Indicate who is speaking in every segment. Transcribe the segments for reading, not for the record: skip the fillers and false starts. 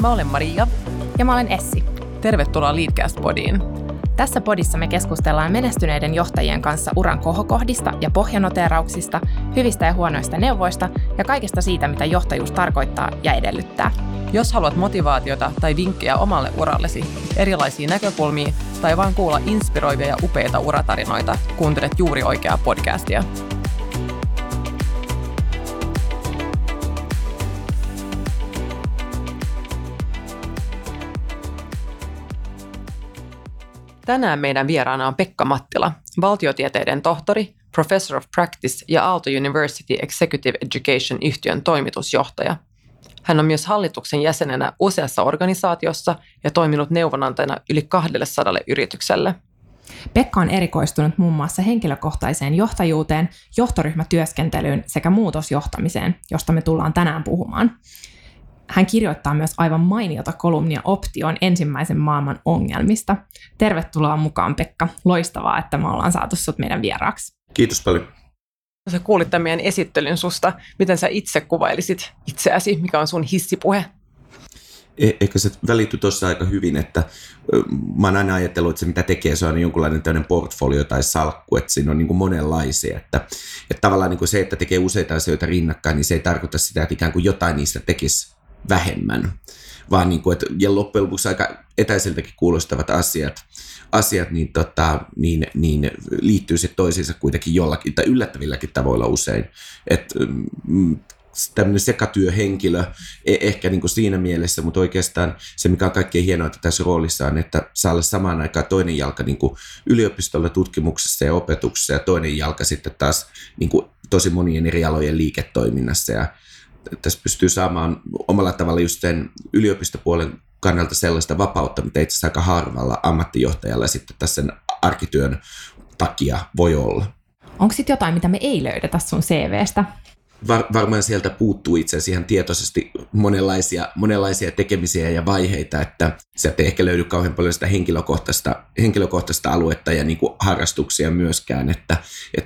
Speaker 1: Mä olen Maria.
Speaker 2: Ja mä olen Essi.
Speaker 1: Tervetuloa Leadcast-podiin.
Speaker 2: Tässä podissa me keskustellaan menestyneiden johtajien kanssa uran kohokohdista ja pohjanoteerauksista, hyvistä ja huonoista neuvoista ja kaikesta siitä, mitä johtajuus tarkoittaa ja edellyttää.
Speaker 1: Jos haluat motivaatiota tai vinkkejä omalle urallesi, erilaisia näkökulmia tai vain kuulla inspiroivia ja upeita uratarinoita, kuuntelet juuri oikeaa podcastia. Tänään meidän vieraana on Pekka Mattila, valtiotieteiden tohtori, Professor of Practice ja Aalto University Executive Education-yhtiön toimitusjohtaja. Hän on myös hallituksen jäsenenä useassa organisaatiossa ja toiminut neuvonantajana yli 200 yritykselle.
Speaker 2: Pekka on erikoistunut muun muassa henkilökohtaiseen johtajuuteen, johtoryhmätyöskentelyyn sekä muutosjohtamiseen, josta me tullaan tänään puhumaan. Hän kirjoittaa myös aivan mainiota kolumnia Option ensimmäisen maailman ongelmista. Tervetuloa mukaan, Pekka. Loistavaa, että me ollaan saatu sut meidän vieraaksi.
Speaker 3: Kiitos paljon.
Speaker 1: Sä kuulit tämän meidän esittelyn susta. Miten sä itse kuvailisit itseäsi? Mikä on sun hissipuhe?
Speaker 3: Ehkä se välittyi tuossa aika hyvin, että mä oon aina ajatellut, että se mitä tekee, se on jonkunlainen tämmöinen portfolio tai salkku, että siinä on niin kuin monenlaisia. Että tavallaan niin kuin se, että tekee useita asioita rinnakkain, niin se ei tarkoita sitä, että ikään kuin jotain niistä tekisi vähemmän, vaan niin kuin, että, ja loppujen lopuksi aika etäiseltäkin kuulostavat asiat niin liittyy sitten toisiinsa kuitenkin jollakin, tai yllättävilläkin tavoilla usein. Että tämmöinen sekatyöhenkilö, ehkä niin kuin siinä mielessä, mutta oikeastaan se, mikä on kaikkein hienointa tässä roolissa on, että saa olla samaan aikaan toinen jalka niin kuin yliopistolla tutkimuksessa ja opetuksessa ja toinen jalka sitten taas niin kuin tosi monien eri alojen liiketoiminnassa. Ja tässä pystyy saamaan omalla tavalla just sen yliopistopuolen kannalta sellaista vapautta, mitä itse asiassa aika harvalla ammattijohtajalla sitten tässä sen arkityön takia voi olla.
Speaker 2: Onko sitten jotain, mitä me ei löydetä sun CVstä?
Speaker 3: Varmaan sieltä puuttuu itse asiassa ihan tietoisesti monenlaisia tekemisiä ja vaiheita, että sieltä ei ehkä löydy kauhean paljon sitä henkilökohtaista aluetta ja niin kuin harrastuksia myöskään, että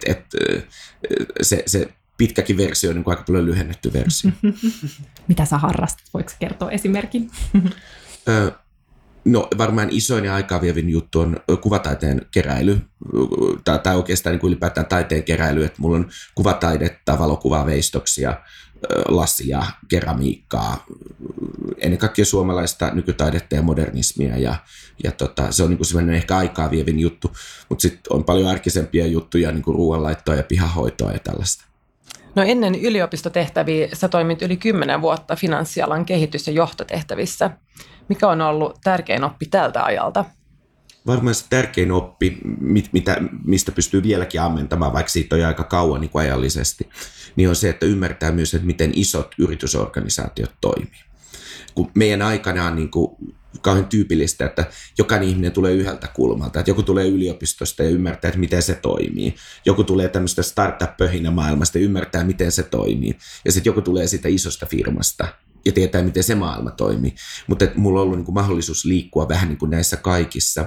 Speaker 3: se pitkäkin versio on niin kuin aika paljon lyhennetty versio.
Speaker 2: Mitä sä harrastat? Voiko kertoa esimerkin?
Speaker 3: No varmaan isoin ja aikaa vievin juttu on kuvataiteen keräily, tai oikeastaan niin kuin ylipäätään taiteen keräily, että mulla on kuvataidetta, valokuvaa, veistoksia, lassia, keramiikkaa, ennen kaikkea suomalaista nykytaidetta ja modernismia, ja se on niin kuin sellainen ehkä aikaa vievin juttu, mutta sitten on paljon arkisempia juttuja, niin kuin ruoanlaittoa ja pihahoitoa ja tällaista.
Speaker 1: No ennen yliopistotehtäviä sä toimit yli 10 vuotta finanssialan kehitys- ja johtotehtävissä. Mikä on ollut tärkein oppi tältä ajalta?
Speaker 3: Varmaan se tärkein oppi, mistä pystyy vieläkin ammentamaan, vaikka siitä on aika kauan niin kuin ajallisesti, niin on se, että ymmärtää myös, että miten isot yritysorganisaatiot toimii. Kun meidän aikana on niin kuin kauhean tyypillistä, että jokainen ihminen tulee yhdeltä kulmalta, että joku tulee yliopistosta ja ymmärtää, että miten se toimii. Joku tulee tämmöistä startup-pöhinämaailmasta ja ymmärtää, miten se toimii. Ja sitten joku tulee siitä isosta firmasta ja tietää, miten se maailma toimii. Mutta mulla on ollut niin kuin mahdollisuus liikkua vähän niin kuin näissä kaikissa,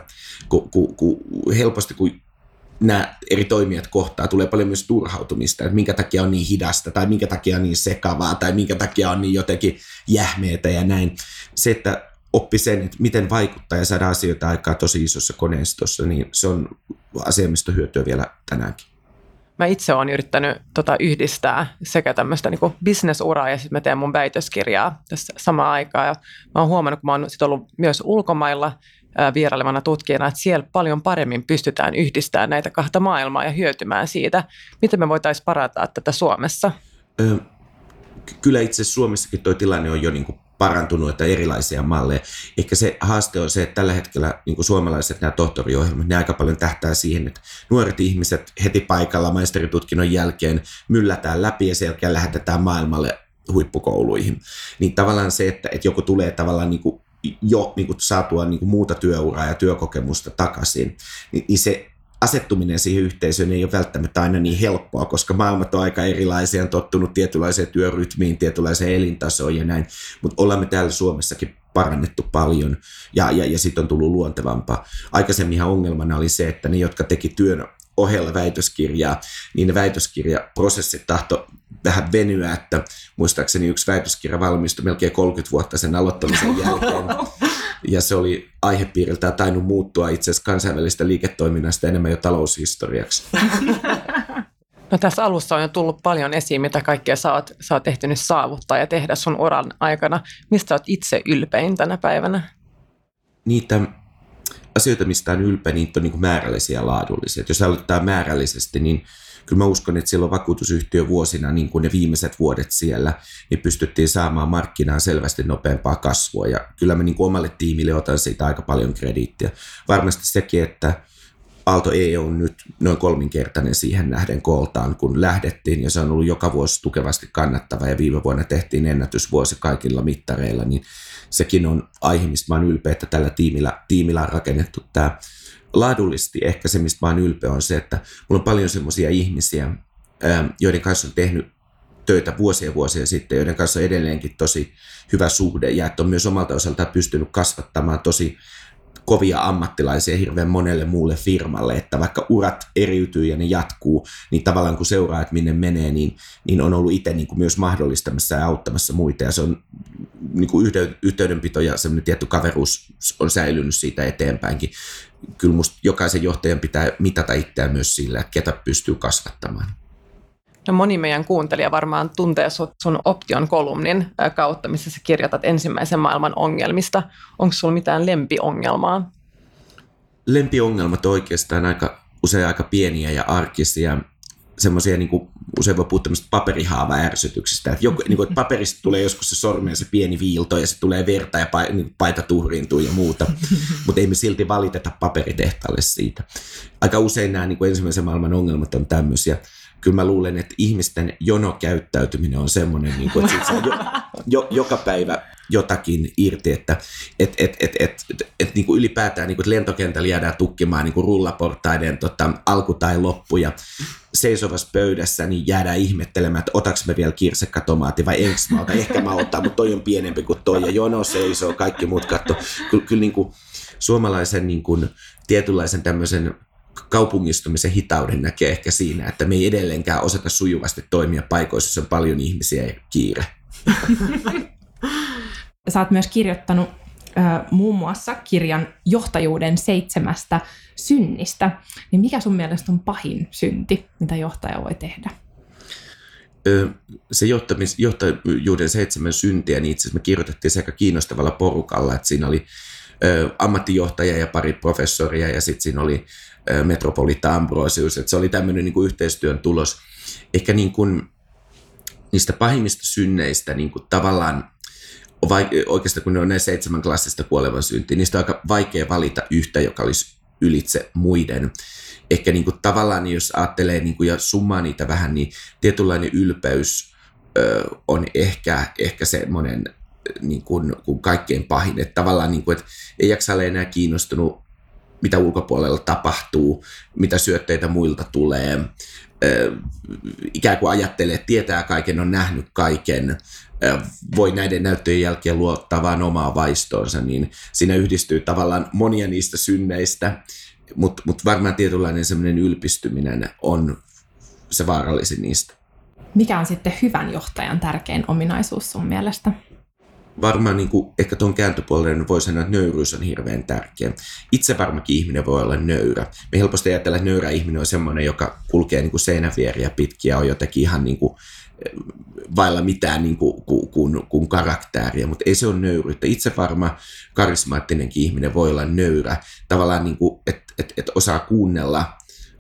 Speaker 3: helposti kun nämä eri toimijat kohtaa, tulee paljon myös turhautumista, että minkä takia on niin hidasta, tai minkä takia on niin sekavaa, tai minkä takia on niin jotenkin jähmeitä ja näin. Se, että oppi sen, että miten vaikuttaa ja saada asioita aikaa tosi isossa koneistossa, niin se on asia, mistä hyötyä vielä tänäänkin.
Speaker 1: Mä itse olen yrittänyt yhdistää sekä tämmöistä niin kuin business-uraa ja sitten mä teen mun väitöskirjaa tässä samaan aikaan. Ja mä oon huomannut, kun mä oon sit ollut myös ulkomailla vierailevana tutkijana, että siellä paljon paremmin pystytään yhdistämään näitä kahta maailmaa ja hyötymään siitä. Miten me voitaisiin parantaa tätä Suomessa?
Speaker 3: Kyllä itse asiassa Suomessakin tuo tilanne on jo niin kuin parantunut, että erilaisia malleja. Ehkä se haaste on se, että tällä hetkellä niin kuin suomalaiset nämä tohtoriohjelmat, ne aika paljon tähtää siihen, että nuoret ihmiset heti paikalla maisteritutkinnon jälkeen myllätään läpi ja sen jälkeen lähetetään maailmalle huippukouluihin. Niin tavallaan se, että joku tulee tavallaan niin kuin jo niin kuin saatua niin kuin muuta työuraa ja työkokemusta takaisin, niin se asettuminen siihen yhteisöön ei ole välttämättä aina niin helppoa, koska maailmat on aika erilaisia, on tottunut tietynlaiseen työrytmiin, tietynlaiseen elintasoon ja näin, mutta ollaan me täällä Suomessakin parannettu paljon ja sitten on tullut luontevampaa. Aikaisemminhan ongelmana oli se, että ne, jotka teki työn ohella väitöskirjaa, niin ne väitöskirjaprosessit tahto vähän venyä, että muistaakseni yksi väitöskirja valmistui melkein 30 vuotta sen aloittamisen jälkeen. Ja se oli aihepiiriltään tainnut muuttua itse asiassa kansainvälistä liiketoiminnasta enemmän jo taloushistoriaksi.
Speaker 1: No tässä alussa on jo tullut paljon esiin, mitä kaikkea sä oot ehtinyt saavuttaa ja tehdä sun uran aikana. Mistä sä oot itse ylpein tänä päivänä?
Speaker 3: Niitä asioita, mistä on ylpeä, niitä on niin kuin määrällisiä ja laadullisia. Et jos aloitetaan määrällisesti, niin kyllä mä uskon, että silloin vakuutusyhtiö vuosina, niin kuin ne viimeiset vuodet siellä, niin pystyttiin saamaan markkinaan selvästi nopeampaa kasvua. Ja kyllä mä niin kuin omalle tiimille otan siitä aika paljon krediittiä. Varmasti sekin, että Aalto E on nyt noin 3-kertainen siihen nähden kooltaan, kun lähdettiin, ja se on ollut joka vuosi tukevasti kannattava, ja viime vuonna tehtiin ennätysvuosi kaikilla mittareilla, niin sekin on aihe, mistä mä oon ylpeä, että tällä tiimillä on rakennettu tämä. Laadullisesti ehkä se, mistä mä oon ylpeä, on se, että mulla on paljon semmoisia ihmisiä, joiden kanssa on tehnyt töitä vuosia sitten, joiden kanssa on edelleenkin tosi hyvä suhde, ja että on myös omalta osaltaan pystynyt kasvattamaan tosi kovia ammattilaisia hirveän monelle muulle firmalle, että vaikka urat eriytyy ja ne jatkuu, niin tavallaan kun seuraa, että minne menee, niin on ollut itse niin kuin myös mahdollistamassa ja auttamassa muita, ja se on niin kuin yhteydenpito ja semmoinen tietty kaveruus on säilynyt siitä eteenpäinkin. Kyllä musta jokaisen johtajan pitää mitata itseään myös sillä, että ketä pystyy kasvattamaan.
Speaker 1: No moni meidän kuuntelija varmaan tuntee sun Option-kolumnin kautta, missä sä kirjoitat ensimmäisen maailman ongelmista. Onko sulla mitään lempiongelmaa?
Speaker 3: Lempiongelmat on oikeastaan usein aika pieniä ja arkisia. Semmoisia, niin kuin usein voi puhua tämmöistä paperihaava-ärsytyksistä. Että että paperista tulee joskus se sormeen se pieni viilto ja se tulee verta ja paita tuhriintuu ja muuta. Mutta ei me silti valiteta paperitehtaalle siitä. Aika usein nämä niin kuin ensimmäisen maailman ongelmat on tämmöisiä. Kyllä mä luulen, että ihmisten jonokäyttäytyminen on semmoinen, että siitä saa joka päivä jotakin irti, että niin kuin ylipäätään niin kuin lentokentällä jäädään tukkimaan niin kuin rullaportaiden alku tai loppu ja seisovassa pöydässä niin jäädään ihmettelemään, että otaks me vielä kirsikkatomaatti vai enks mä otan, ehkä mä otan, mutta toi on pienempi kuin toi ja jono seisoo, kaikki muut katsoo. Kyllä niin kuin suomalaisen niin kuin tietynlaisen tämmöisen kaupungistumisen hitauden näkee ehkä siinä, että me ei edelleenkään osata sujuvasti toimia paikoissa, jossa on paljon ihmisiä ja kiire.
Speaker 2: Sä oot myös kirjoittanut muun muassa kirjan johtajuuden 7 synnistä. Niin mikä sun mielestä on pahin synti, mitä johtaja voi tehdä?
Speaker 3: Se johtajuuden 7 syntiä, niin itse asiassa me kirjoitettiin se aika kiinnostavalla porukalla, että siinä oli ammattijohtaja ja pari professoria ja sitten siinä oli Metropolita Ambrosius, että se oli tämmöinen niin kuin yhteistyön tulos. Ehkä niin kuin niistä pahimmista synneistä niin kuin tavallaan, oikeastaan kun ne on ne 7 klassista kuolevan syntiä, niistä on aika vaikea valita yhtä, joka olisi ylitse muiden. Ehkä niin kuin tavallaan, jos ajattelee niin kuin ja summaa niitä vähän, niin tietynlainen ylpeys on ehkä semmoinen niin kuin kaikkein pahin. Että tavallaan, niin kuin, että ei jaksa olla enää kiinnostunut, mitä ulkopuolella tapahtuu, mitä syötteitä muilta tulee. Ikään kuin ajattelee, että tietää kaiken, on nähnyt kaiken, voi näiden näyttöjen jälkeen luottaa vain omaa vaistoonsa, niin siinä yhdistyy tavallaan monia niistä synneistä, mutta varmaan tietynlainen semmoinen ylpistyminen on se vaarallisin niistä.
Speaker 2: Mikä on sitten hyvän johtajan tärkein ominaisuus sun mielestä?
Speaker 3: Varmaan niin kuin ehkä tuon kääntöpuolelle voi sanoa, että nöyryys on hirveän tärkeä. Itse varmakin ihminen voi olla nöyrä. Me helposti ajatellaan, että nöyrä ihminen on semmoinen, joka kulkee niin kuin seinävieriä pitkin ja on jotenkin ihan niin kuin vailla mitään niin kuin karaktääriä, mutta ei se ole nöyryyttä. Itse varma karismaattinenkin ihminen voi olla nöyrä. Tavallaan, niin että osaa kuunnella,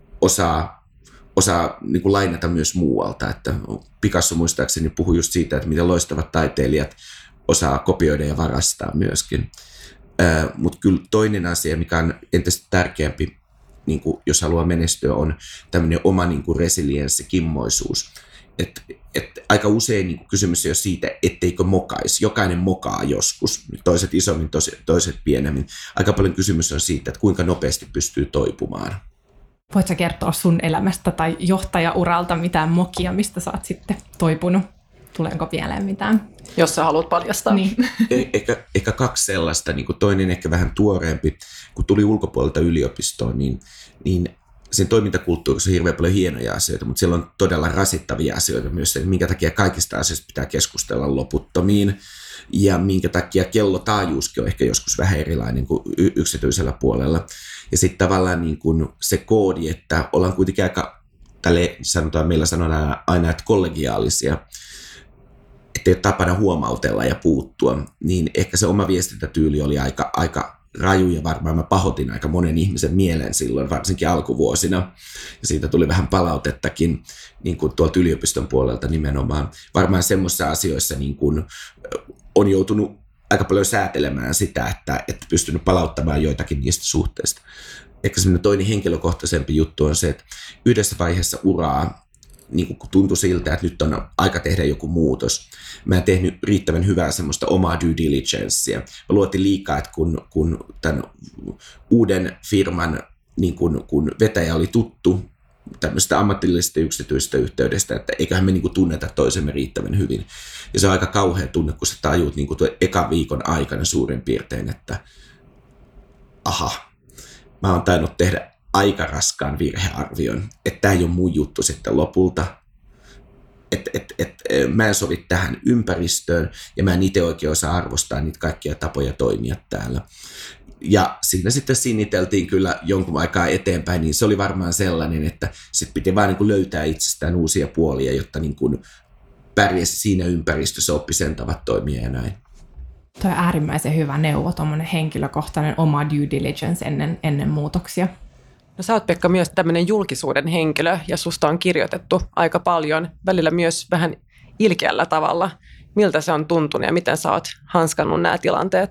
Speaker 3: osaa niin kuin lainata myös muualta. Että Picasso muistaakseni puhui just siitä, että miten loistavat taiteilijat osaa kopioida ja varastaa myöskin. Mutta kyllä toinen asia, mikä on entistä tärkeämpi, niin kuin jos haluaa menestyä, on tämmöinen oma niin kuin resilienssi, kimmoisuus. Et aika usein niin kuin kysymys ei ole siitä, etteikö mokaisi. Jokainen mokaa joskus, toiset isommin, toiset pienemmin. Aika paljon kysymys on siitä, että kuinka nopeasti pystyy toipumaan.
Speaker 2: Voitko kertoa sun elämästä tai johtajauralta mitään mokia, mistä sä oot sitten toipunut? Tuleeko mieleen mitään?
Speaker 1: Jos sä haluat paljastaa.
Speaker 2: Niin.
Speaker 3: Ehkä 2 sellaista. Niin kuin toinen ehkä vähän tuoreempi. Kun tuli ulkopuolelta yliopistoon, niin siinä toimintakulttuurissa on hirveän paljon hienoja asioita, mutta siellä on todella rasittavia asioita myös, että minkä takia kaikista asioista pitää keskustella loputtomiin, ja minkä takia kellotaajuuskin on ehkä joskus vähän erilainen kuin yksityisellä puolella. Ja sitten tavallaan niin kuin se koodi, että ollaan kuitenkin aika, meillä sanotaan aina, että kollegiaalisia, että ei ole tapana huomautella ja puuttua, niin ehkä se oma viestintätyyli oli aika raju, ja varmaan mä pahoitin aika monen ihmisen mielen silloin, varsinkin alkuvuosina. Ja siitä tuli vähän palautettakin niin kuin tuolta yliopiston puolelta nimenomaan. Varmaan semmoisissa asioissa niin kuin on joutunut aika paljon säätelemään sitä, että pystynyt palauttamaan joitakin niistä suhteista. Ehkä semmoinen toinen henkilökohtaisempi juttu on se, että yhdessä vaiheessa uraa, niin kun tuntui siltä, että nyt on aika tehdä joku muutos. Mä en tehnyt riittävän hyvää semmoista omaa due diligencea. Mä luotin liikaa, että kun tämän uuden firman niin kun vetäjä oli tuttu tämmöistä ammatillisesta yksityistä yhteydestä, että eiköhän me niin kuin tunneta toisemme riittävän hyvin. Ja se on aika kauhea tunne, kun sä tajuut niin kuin tuon ekan viikon aikana suurin piirtein, että mä oon tainnut tehdä aika raskaan virhearvion, että tämä ei ole mun juttu sitten lopulta, mä en sovi tähän ympäristöön ja mä en itse oikein osaa arvostaa niitä kaikkia tapoja toimia täällä. Ja siinä sitten sinniteltiin kyllä jonkun aikaa eteenpäin, niin se oli varmaan sellainen, että sitten piti vaan niin kuin löytää itsestään uusia puolia, jotta niin kuin pärjäsi siinä ympäristössä, oppi sen tavat toimia ja näin.
Speaker 2: Tuo on äärimmäisen hyvä neuvo, tuommoinen henkilökohtainen oma due diligence ennen muutoksia.
Speaker 1: No sä oot, Pekka, myös tämmöinen julkisuuden henkilö, ja susta on kirjoitettu aika paljon, välillä myös vähän ilkeällä tavalla. Miltä se on tuntunut ja miten sä oot hanskannut nämä tilanteet?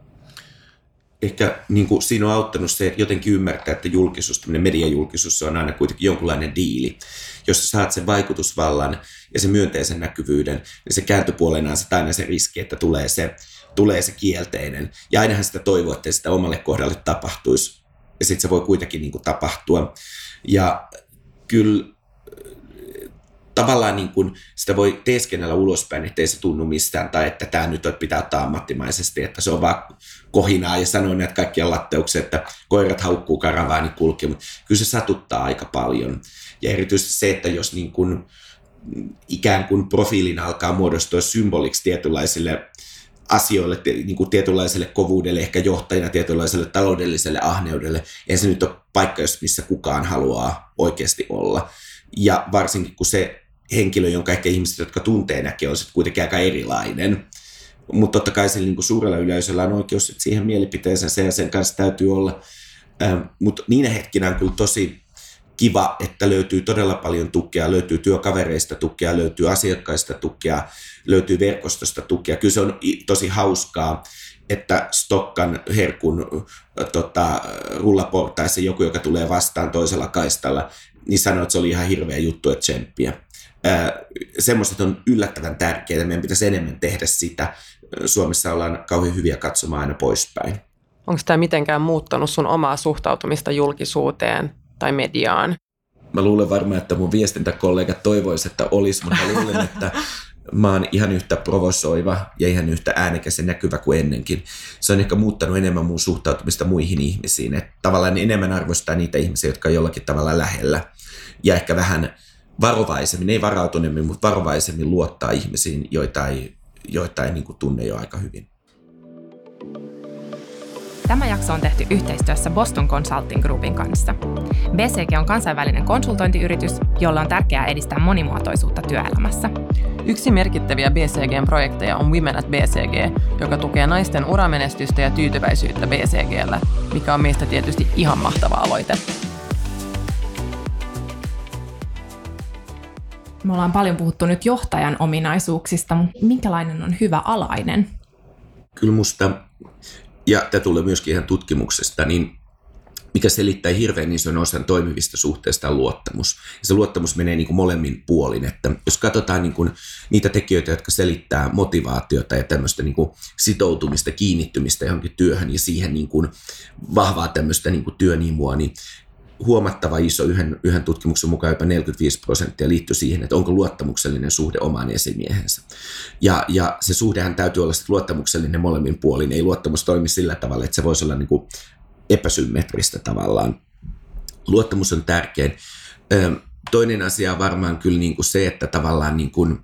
Speaker 3: Ehkä niin kuin siinä on auttanut se, että jotenkin ymmärtää, että julkisuus, tämmöinen mediajulkisuus on aina kuitenkin jonkunlainen diili. Jos sä saat sen vaikutusvallan ja sen myönteisen näkyvyyden, niin se kääntöpuolena on aina se riski, että tulee se kielteinen. Ja ainahan sitä toivoo, että sitä omalle kohdalle tapahtuisi. Ja sitten se voi kuitenkin niin kuin tapahtua. Ja kyllä tavallaan niin kuin sitä voi teeskennellä ulospäin, ettei se tunnu mistään, tai että tämä nyt pitää ottaa ammattimaisesti, että se on vaan kohinaa ja sanoo näitä kaikkia latteuksia, että koirat haukkuu, karavaani kulkee, mutta kyllä se satuttaa aika paljon. Ja erityisesti se, että jos niin kuin ikään kuin profiilin alkaa muodostua symboliksi tietynlaisille asioille, niin kuin tietynlaiselle kovuudelle, ehkä johtajana tietynlaiselle taloudelliselle ahneudelle, ei se nyt ole paikka, missä kukaan haluaa oikeasti olla. Ja varsinkin kun se henkilö, jonka ehkä ihmiset, jotka tuntee, näkee, on sitten kuitenkin aika erilainen. Mutta totta kai niin kuin suurella yleisöllä on oikeus siihen mielipiteeseen ja sen kanssa täytyy olla. Mutta niinä hetkinä on kyllä tosi kiva, että löytyy todella paljon tukea, löytyy työkavereista tukea, löytyy asiakkaista tukea, löytyy verkostosta tukea. Kyllä se on tosi hauskaa, että Stokkan herkun rullaportaissa joku, joka tulee vastaan toisella kaistalla, niin sanoo, että se oli ihan hirveä juttu, että tsemppiä. Semmoiset on yllättävän tärkeitä. Meidän pitäisi enemmän tehdä sitä. Suomessa ollaan kauhean hyviä katsomaan aina poispäin.
Speaker 1: Onko tämä mitenkään muuttanut sun omaa suhtautumista julkisuuteen tai mediaan?
Speaker 3: Mä luulen varmaan, että mun viestintäkollegat toivoisivat, että olisi, mutta mä luulen, että mä oon ihan yhtä provosoiva ja ihan yhtä äänekäs ja näkyvä kuin ennenkin. Se on ehkä muuttanut enemmän mun suhtautumista muihin ihmisiin. Että tavallaan enemmän arvostaa niitä ihmisiä, jotka on jollakin tavalla lähellä. Ja ehkä vähän varovaisemmin, ei varautuneemmin, mutta varovaisemmin luottaa ihmisiin, joita ei niin kuin tunne jo aika hyvin.
Speaker 2: Tämä jakso on tehty yhteistyössä Boston Consulting Groupin kanssa. BCG on kansainvälinen konsultointiyritys, jolla on tärkeää edistää monimuotoisuutta työelämässä.
Speaker 1: Yksi merkittäviä BCGn projekteja on Women at BCG, joka tukee naisten uramenestystä ja tyytyväisyyttä BCG:llä, mikä on meistä tietysti ihan mahtava aloite.
Speaker 2: Me ollaan paljon puhuttu nyt johtajan ominaisuuksista, mutta minkälainen on hyvä alainen?
Speaker 3: Kyllä musta, ja tämä tulee myöskin ihan tutkimuksesta, niin mikä selittää hirveän ison osan toimivista suhteista on luottamus. Ja se luottamus menee niin kuin molemmin puolin. Että jos katsotaan niin kuin niitä tekijöitä, jotka selittää motivaatiota ja tämmöistä niin kuin sitoutumista, kiinnittymistä johonkin työhön ja siihen niin kuin vahvaa tämmöistä niin kuin työnimua, niin huomattava iso yhden tutkimuksen mukaan jopa 45% liittyy siihen, että onko luottamuksellinen suhde omaan esimiehensä. Ja se suhdehan täytyy olla luottamuksellinen molemmin puolin. Ei luottamus toimi sillä tavalla, että se voisi olla niin kuin epäsymmetristä tavallaan. Luottamus on tärkein. Toinen asia on varmaan kyllä niin kuin se, että tavallaan niin kuin,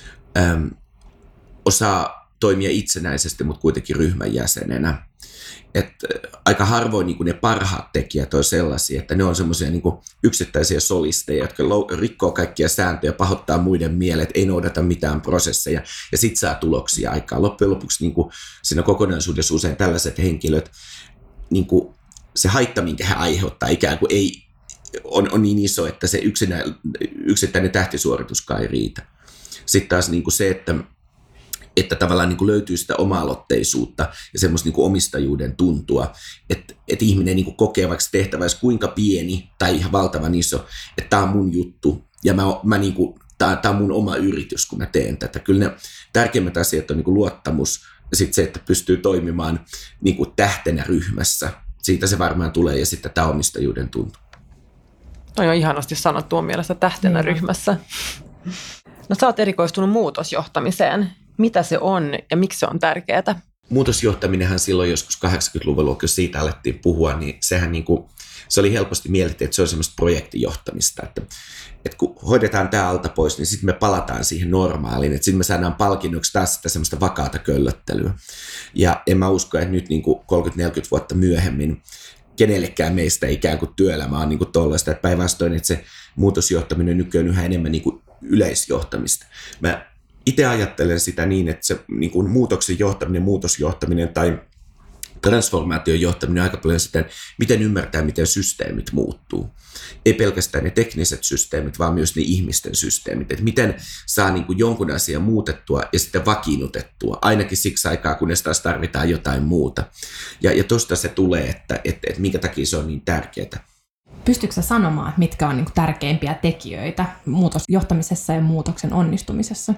Speaker 3: osaa toimia itsenäisesti, mutta kuitenkin ryhmän jäsenenä. Että aika harvoin niin kuin ne parhaat tekijät on sellaisia, että ne on semmoisia niin kuin yksittäisiä solisteja, jotka rikkoo kaikkia sääntöjä, pahoittaa muiden mielet, ei noudata mitään prosesseja ja sit saa tuloksia aikaan. Loppujen lopuksi niin kuin siinä kokonaisuudessa usein tällaiset henkilöt, niin kuin se haitta, minkä he aiheuttaa, ikään kuin on niin iso, että se yksittäinen tähtisuorituskaan ei riitä. Sitten taas niin kuin se, että tavallaan niin kuin löytyy sitä oma-aloitteisuutta ja semmoista niin kuin omistajuuden tuntua, että ihminen niin kuin kokee vaikka tehtävä kuinka pieni tai ihan valtavan iso, että tämä on mun juttu ja tämä on mun oma yritys, kun mä teen tätä. Kyllä ne tärkeimmät asiat on niin kuin luottamus ja sitten se, että pystyy toimimaan niin kuin tähtenä ryhmässä. Siitä se varmaan tulee ja sitten tämä omistajuuden tuntu.
Speaker 1: Toi on ihanasti sanottu mun mielestä tähtenä ryhmässä. No sä oot erikoistunut muutosjohtamiseen. Mitä se on ja miksi se on tärkeää?
Speaker 3: Muutosjohtaminenhan silloin joskus 80-luvulla, kun siitä alettiin puhua, niin sehän niin kuin, se oli helposti mielletty, että se on semmoista projektijohtamista, että kun hoidetaan tämä alta pois, niin sitten me palataan siihen normaaliin, että sitten me saadaan palkinnoksi taas sitä semmoista vakaata köllöttelyä. Ja en mä usko, että nyt niin kuin 30-40 vuotta myöhemmin kenellekään meistä ikään kuin työelämä on niin kuin tollaista, että päinvastoin, että se muutosjohtaminen nykyään yhä enemmän niin kuin yleisjohtamista. Mä itse ajattelen sitä niin, että se niin kuin muutoksen johtaminen, muutosjohtaminen tai transformaation johtaminen on aika paljon sitä, miten ymmärtää, miten systeemit muuttuu. Ei pelkästään ne tekniset systeemit, vaan myös ne ihmisten systeemit. Että miten saa niin kuin jonkun asian muutettua ja sitten vakiinnutettua, ainakin siksi aikaa, kunnes taas tarvitaan jotain muuta. Ja tuosta se tulee, että minkä takia se on niin tärkeää.
Speaker 2: Pystytkö sä sanomaan, mitkä on niin kuin tärkeimpiä tekijöitä muutosjohtamisessa ja muutoksen onnistumisessa?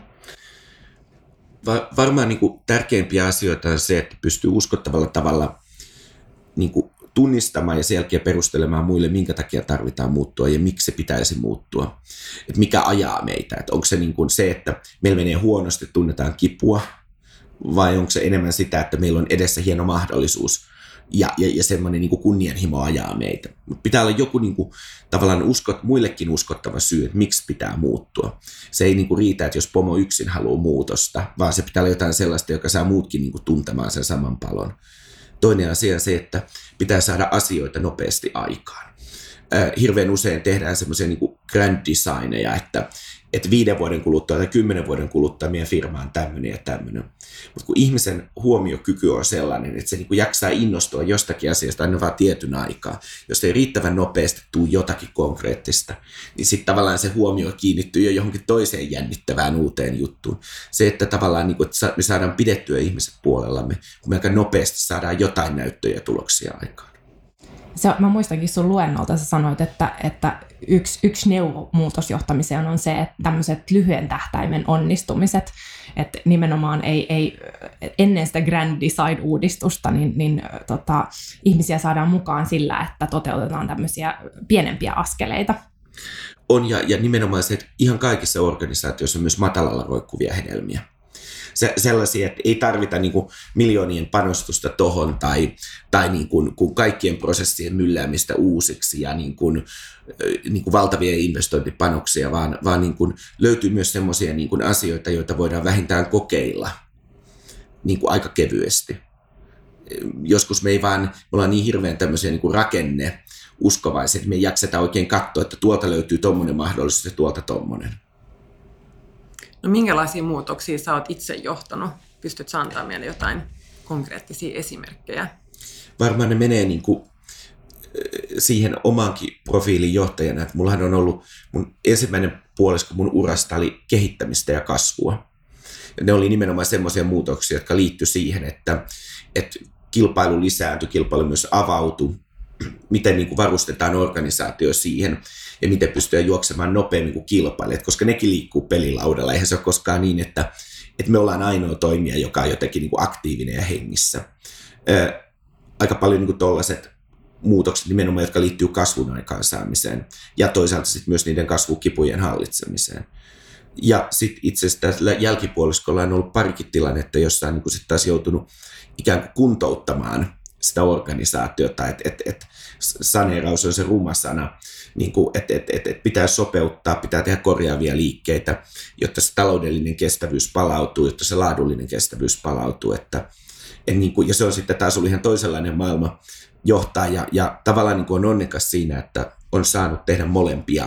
Speaker 3: Varmaan niin kuin tärkeimpiä asioita on se, että pystyy uskottavalla tavalla niin kuin tunnistamaan ja sen jälkeen perustelemaan muille, minkä takia tarvitaan muuttua ja miksi se pitäisi muuttua. Että mikä ajaa meitä. Että onko se niin kuin se, että meillä menee huonosti, tunnetaan kipua, vai onko se enemmän sitä, että meillä on edessä hieno mahdollisuus ja semmoinen niin kuin kunnianhimo ajaa meitä. Mutta pitää olla joku niin kuin, tavallaan muillekin uskottava syy, että miksi pitää muuttua. Se ei niin kuin riitä, että jos pomo yksin haluaa muutosta, vaan se pitää olla jotain sellaista, joka saa muutkin niin kuin tuntemaan sen saman palon. Toinen asia on se, että pitää saada asioita nopeasti aikaan. Hirveän usein tehdään semmoisia niin kuin grand designeja, että 5 vuoden kuluttua tai 10 vuoden kuluttua meidän firma on tämmöinen ja tämmöinen. Mutta kun ihmisen huomiokyky on sellainen, että se niin kuin jaksaa innostua jostakin asiasta aina vaan tietyn aikaa, jos ei riittävän nopeasti tule jotakin konkreettista, niin sitten tavallaan se huomio kiinnittyy jo johonkin toiseen jännittävään uuteen juttuun. Se, että tavallaan niin kuin, että me saadaan pidettyä ihmiset puolellamme, kun me aika nopeasti saadaan jotain näyttöjä ja tuloksia aikaan.
Speaker 2: Mä muistankin sun luennolta, sä sanoit, että yksi neuvo muutosjohtamiseen on se, että tämmöiset lyhyen tähtäimen onnistumiset, että nimenomaan ei ennen sitä grand design-uudistusta, niin ihmisiä saadaan mukaan sillä, että toteutetaan tämmöisiä pienempiä askeleita.
Speaker 3: On ja nimenomaan se, että ihan kaikissa organisaatioissa on myös matalalla roikkuvia hedelmiä. Sellaisia, että ei tarvita niin kuin miljoonien panostusta tohon tai niin kuin kaikkien prosessien mylläämistä uusiksi ja niin kuin valtavia investointipanoksia, vaan niin kuin löytyy myös sellaisia niin kuin asioita, joita voidaan vähintään kokeilla niin kuin aika kevyesti. Joskus me ollaan niin hirveän tämmöisiä niin kuin rakenneuskovaisia, että me ei jakseta oikein katsoa, että tuolta löytyy tommonen mahdollisuus ja tuolta tommonen.
Speaker 1: No minkälaisia muutoksia sä oot itse johtanut? Pystytkö sä antaa meille jotain konkreettisia esimerkkejä?
Speaker 3: Varmaan ne menee niin kuin siihen omankin profiilin johtajana, että mullahan on ollut mun ensimmäinen puolisko mun urasta oli kehittämistä ja kasvua. Ja ne oli nimenomaan semmoisia muutoksia, jotka liittyi siihen, että kilpailu lisääntyi, kilpailu myös avautui, miten niin kuin varustetaan organisaatio siihen ja miten pystyy juoksemaan nopeammin kuin kilpailijat, koska nekin liikkuu pelilaudalla. Eihän se ole koskaan niin, että me ollaan ainoa toimija, joka on jotenkin niin kuin aktiivinen ja hengissä. Aika paljon niin kuin tollaiset muutokset nimenomaan, jotka liittyy kasvun aikaansaamiseen ja toisaalta sitten myös niiden kasvukipujen hallitsemiseen. Ja sitten itse asiassa jälkipuoliskolla on ollut parikin tilannetta, jossa on niin sitten taas joutunut ikään kuin kuntouttamaan sitä organisaatiota, että saneeraus on se ruma sana, niin että pitää sopeuttaa, pitää tehdä korjaavia liikkeitä, jotta se taloudellinen kestävyys palautuu, jotta se laadullinen kestävyys palautuu, ja se on sitten taas ollut ihan toisenlainen maailma johtaa, ja tavallaan niin kuin on onnekas siinä, että on saanut tehdä molempia.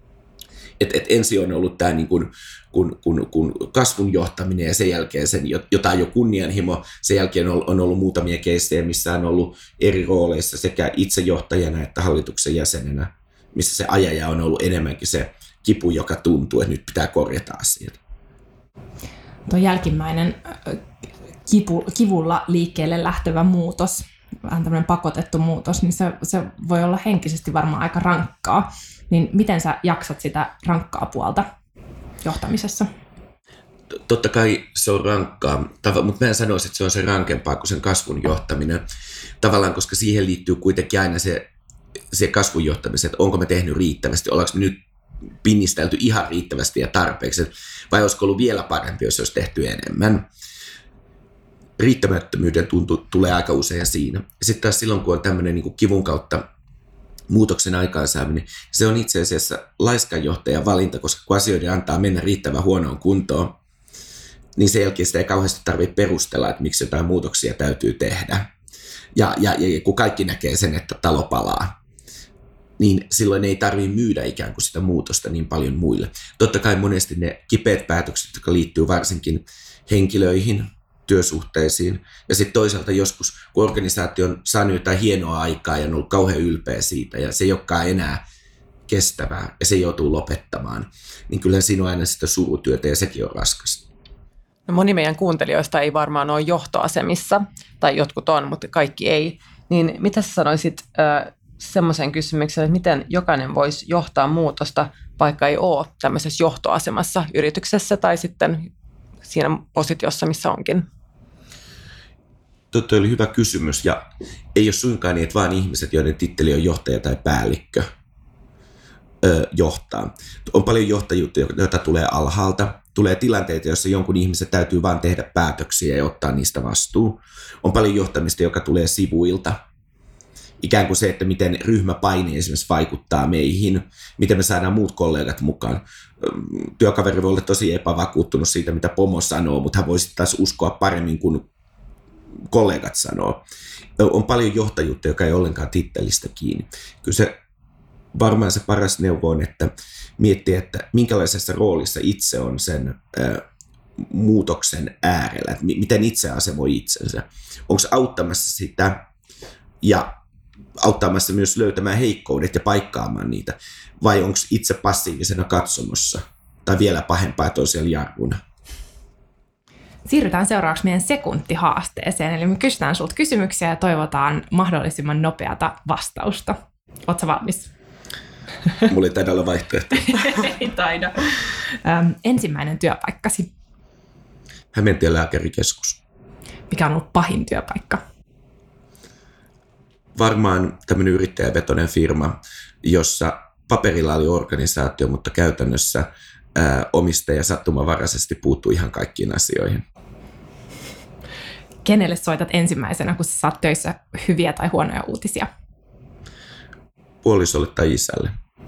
Speaker 3: Ensin on ollut tämä niin kun kasvun johtaminen ja sen jälkeen sen jotain jo kunnianhimo. Sen jälkeen on ollut muutamia keissejä, missä on ollut eri rooleissa sekä itsejohtajana että hallituksen jäsenenä, missä se ajaja on ollut enemmänkin se kipu, joka tuntuu, että nyt pitää korjata asiat.
Speaker 2: Tuo jälkimmäinen kivulla liikkeelle lähtevä muutos, vähän tämmöinen pakotettu muutos, niin se voi olla henkisesti varmaan aika rankkaa. Niin miten sä jaksat sitä rankkaa puolta johtamisessa?
Speaker 3: Totta kai se on rankkaa, mutta mä en sanoisi, että se on se rankempaa kuin sen kasvun johtaminen. Tavallaan, koska siihen liittyy kuitenkin aina se kasvun johtaminen, että onko me tehnyt riittävästi, ollaanko me nyt pinnistelty ihan riittävästi ja tarpeeksi, vai olisiko ollut vielä parempi, jos olisi tehty enemmän. Riittämättömyyden tuntu tulee aika usein siinä. Ja sitten taas silloin, kun on tämmöinen niin kuin kivun kautta muutoksen aikaansaaminen, se on itse asiassa laiskan johtajan valinta, koska kun asioiden antaa mennä riittävän huonoon kuntoon, niin sen jälkeen sitä ei kauheasti tarvitse perustella, että miksi jotain muutoksia täytyy tehdä. Ja kun kaikki näkee sen, että talo palaa, niin silloin ei tarvitse myydä ikään kuin sitä muutosta niin paljon muille. Totta kai monesti ne kipeät päätökset, jotka liittyy varsinkin henkilöihin, työsuhteisiin. Ja sitten toisaalta joskus, kun organisaatio on saanut jotain hienoa aikaa ja on ollut kauhean ylpeä siitä, ja se ei olekaan enää kestävää, ja se joutuu lopettamaan, niin kyllä siinä on aina sitä surutyötä, ja sekin on raskasta.
Speaker 1: No moni meidän kuuntelijoista ei varmaan ole johtoasemissa, tai jotkut on, mutta kaikki ei. Niin mitä sä sanoisit semmoisen kysymyksen, että miten jokainen voisi johtaa muutosta, vaikka ei ole tämmöisessä johtoasemassa yrityksessä tai sitten siinä positiossa, missä onkin?
Speaker 3: Tuo oli hyvä kysymys, ja ei ole suinkaan niin, että vaan ihmiset, joiden titteli on johtaja tai päällikkö, johtaa. On paljon johtajuutta, joita tulee alhaalta. Tulee tilanteita, joissa jonkun ihmisen täytyy vaan tehdä päätöksiä ja ottaa niistä vastuu. On paljon johtamista, joka tulee sivuilta. Ikään kuin se, että miten ryhmäpaine esimerkiksi vaikuttaa meihin, miten me saadaan muut kollegat mukaan. Työkaveri voi olla tosi epävakuuttunut siitä, mitä pomo sanoo, mutta hän voisi taas uskoa paremmin kuin kollegat sanoo. On paljon johtajuutta, joka ei ollenkaan tittelistä kiinni. Kyllä se varmaan se paras neuvo on, että miettii, että minkälaisessa roolissa itse on sen muutoksen äärellä, että miten itse asemoi itsensä. Onko auttamassa sitä ja auttamassa myös löytämään heikkoudet ja paikkaamaan niitä, vai onko itse passiivisena katsomossa, tai vielä pahempaa, että on siellä jarruna?
Speaker 2: Siirrytään seuraavaksi meidän sekuntihaasteeseen, eli me kysytään sulta kysymyksiä ja toivotaan mahdollisimman nopeata vastausta. Ootko valmis?
Speaker 3: Mulla ei taida olla vaihtoehto.
Speaker 2: Ei taida. Ensimmäinen työpaikkasi.
Speaker 3: Hämeentien lääkärikeskus.
Speaker 2: Mikä on ollut pahin työpaikka?
Speaker 3: Varmaan tämmöinen yrittäjävetoinen firma, jossa paperilla oli organisaatio, mutta käytännössä omistaja sattumanvaraisesti puuttuu ihan kaikkiin asioihin.
Speaker 2: Kenelle soitat ensimmäisenä, kun sä saat töissä hyviä tai huonoja uutisia?
Speaker 3: Puolisolle tai isälle.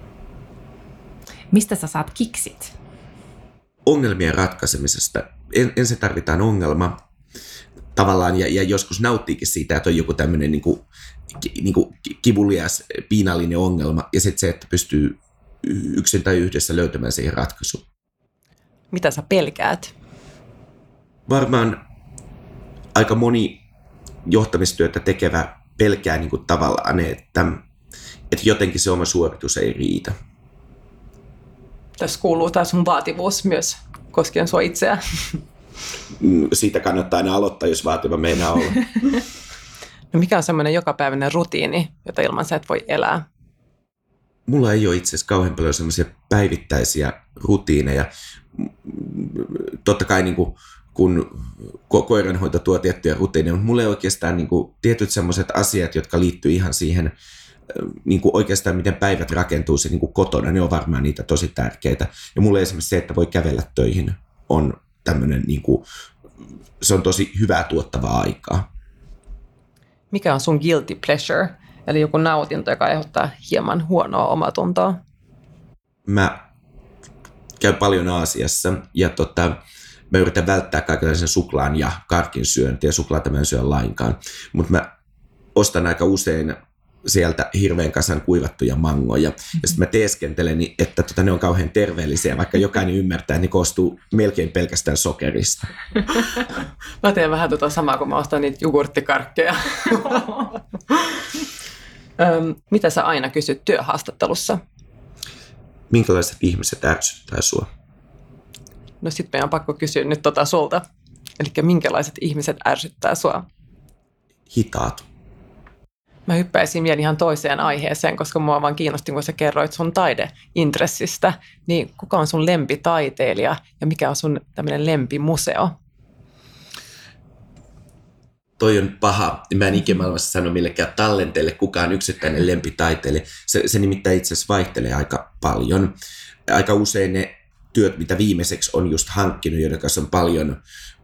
Speaker 2: Mistä sä saat kiksit?
Speaker 3: Ongelmien ratkaisemisesta. Ensin tarvitaan ongelma tavallaan, ja joskus nauttiikin siitä, että on joku tämmöinen niin kuin kivulias, piinallinen ongelma, ja sitten se, että pystyy yksin tai yhdessä löytämään siihen ratkaisun.
Speaker 1: Mitä sä pelkäät?
Speaker 3: Varmaan aika moni johtamistyötä tekevä pelkää niin kuin tavallaan, että jotenkin se oma suoritus ei riitä.
Speaker 1: Tässä kuuluu tämä sun vaativuus myös koskien sua itseä.
Speaker 3: Siitä kannattaa aina aloittaa, jos vaativa meinaa olla.
Speaker 1: No mikä on semmoinen jokapäiväinen rutiini, jota ilman sä et voi elää?
Speaker 3: Mulla ei ole itse asiassa kauhean paljon semmoisia päivittäisiä rutiineja. Totta kai niin kun koiranhoito tuo tiettyjä rutiineja, mutta mulla ei oikeastaan niin kuin tietyt semmoiset asiat, jotka liittyy ihan siihen, niin kuin oikeastaan miten päivät rakentuu se niin kuin kotona, ne on varmaan niitä tosi tärkeitä. Ja mulle esimerkiksi se, että voi kävellä töihin, on tämmöinen, niin kuin, se on tosi hyvää tuottavaa aikaa.
Speaker 1: Mikä on sun guilty pleasure, eli joku nautinto, joka aiheuttaa hieman huonoa omatuntoa?
Speaker 3: Mä käyn paljon Aasiassa ja mä yritän välttää kaikenlaisen suklaan ja karkin syöntiä. Suklaata mä en syö lainkaan, mutta mä ostan aika usein sieltä hirveän kasan kuivattuja mangoja. Ja sitten mä teeskentelen, että ne on kauhean terveellisiä, vaikka jokainen ymmärtää, että ne koostuu melkein pelkästään sokerista.
Speaker 1: Mä teen vähän samaa, kun mä ostan niitä jogurttikarkkeja. Mitä sä aina kysyt työhaastattelussa?
Speaker 3: Minkälaiset ihmiset ärsyttää sua?
Speaker 1: No sit meidän on pakko kysyä nyt sulta. Elikkä minkälaiset ihmiset ärsyttää sua?
Speaker 3: Hitaat.
Speaker 1: Mä hyppäisin vielä ihan toiseen aiheeseen, koska mua vaan kiinnosti, kun sä kerroit sun taideintressistä. Niin kuka on sun lempitaiteilija ja mikä on sun tämmöinen lempimuseo?
Speaker 3: Toi on paha. Mä en ikimaailmassa sano millekään tallenteelle kukaan yksittäinen lempitaiteilija. Se nimittäin itse asiassa vaihtelee aika paljon. Aika usein ne työt, mitä viimeiseksi on just hankkinut, joiden kanssa on paljon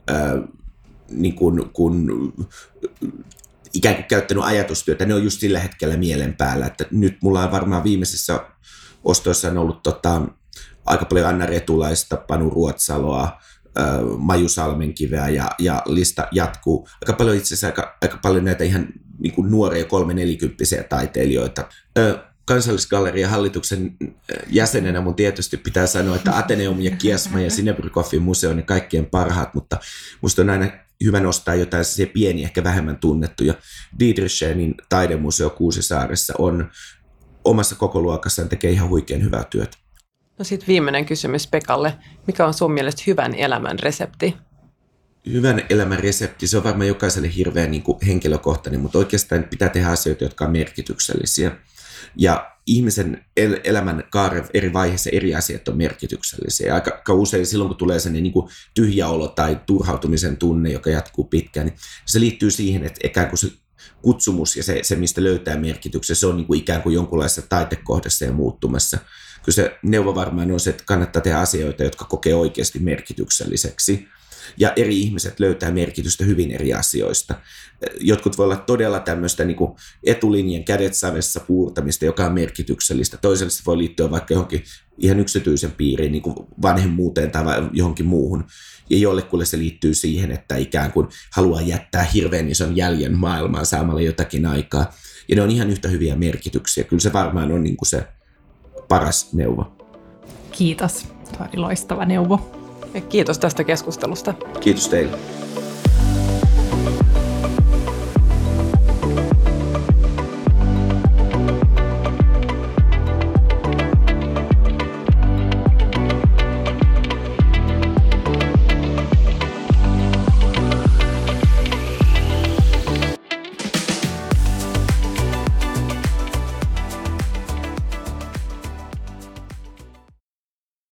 Speaker 3: ikään kuin käyttänyt ajatustyötä, ne on just sillä hetkellä mielen päällä. Että nyt mulla on varmaan viimeisissä ostoissa on ollut aika paljon Anna Retulaista, Panu Ruotsaloa, Maju Salmenkiveä ja lista jatkuu. Aika paljon itse asiassa aika paljon näitä ihan niin kuin nuoria 3-40-vuotiaita taiteilijoita. Kansallisgallerian hallituksen jäsenenä mun tietysti pitää sanoa, että Ateneum ja Kiasma ja Sinebrykoffin museo on ne kaikkien parhaat, mutta musta on aina hyvä nostaa jotain pieniä, ehkä vähemmän tunnettuja. Dietrichenin taidemuseo Kuusisaaressa on omassa kokoluokassaan tekee ihan huikean hyvää työtä.
Speaker 1: No sitten viimeinen kysymys Pekalle. Mikä on sun mielestä hyvän elämän resepti?
Speaker 3: Hyvän elämän resepti, se on varmaan jokaiselle hirveän niin kuin henkilökohtainen, mutta oikeastaan pitää tehdä asioita, jotka on merkityksellisiä. Ja ihmisen elämän kaaren eri vaiheissa eri asiat on merkityksellisiä. Aika usein silloin, kun tulee sellainen niin kuin tyhjä olo tai turhautumisen tunne, joka jatkuu pitkään, niin se liittyy siihen, että ikään kuin se kutsumus ja se mistä löytää merkityksen, se on niin kuin ikään kuin jonkunlaisessa taitekohdassa ja muuttumassa. Kyllä se neuvo varmaan on se, että kannattaa tehdä asioita, jotka kokee oikeasti merkitykselliseksi. Ja eri ihmiset löytää merkitystä hyvin eri asioista. Jotkut voi olla todella tämmöistä niin kuin etulinjan kädet savessa puurtamista, joka on merkityksellistä. Toiselle se voi liittyä vaikka johonkin ihan yksityisen piiriin, niin kuin vanhemmuuteen tai johonkin muuhun. Ja jollekulle se liittyy siihen, että ikään kuin haluaa jättää hirveän ison jäljen maailmaan saamalla jotakin aikaa. Ja ne on ihan yhtä hyviä merkityksiä. Kyllä se varmaan on niin kuin se paras neuvo.
Speaker 2: Kiitos. Tuo oli loistava neuvo.
Speaker 1: Kiitos tästä keskustelusta.
Speaker 3: Kiitos teille.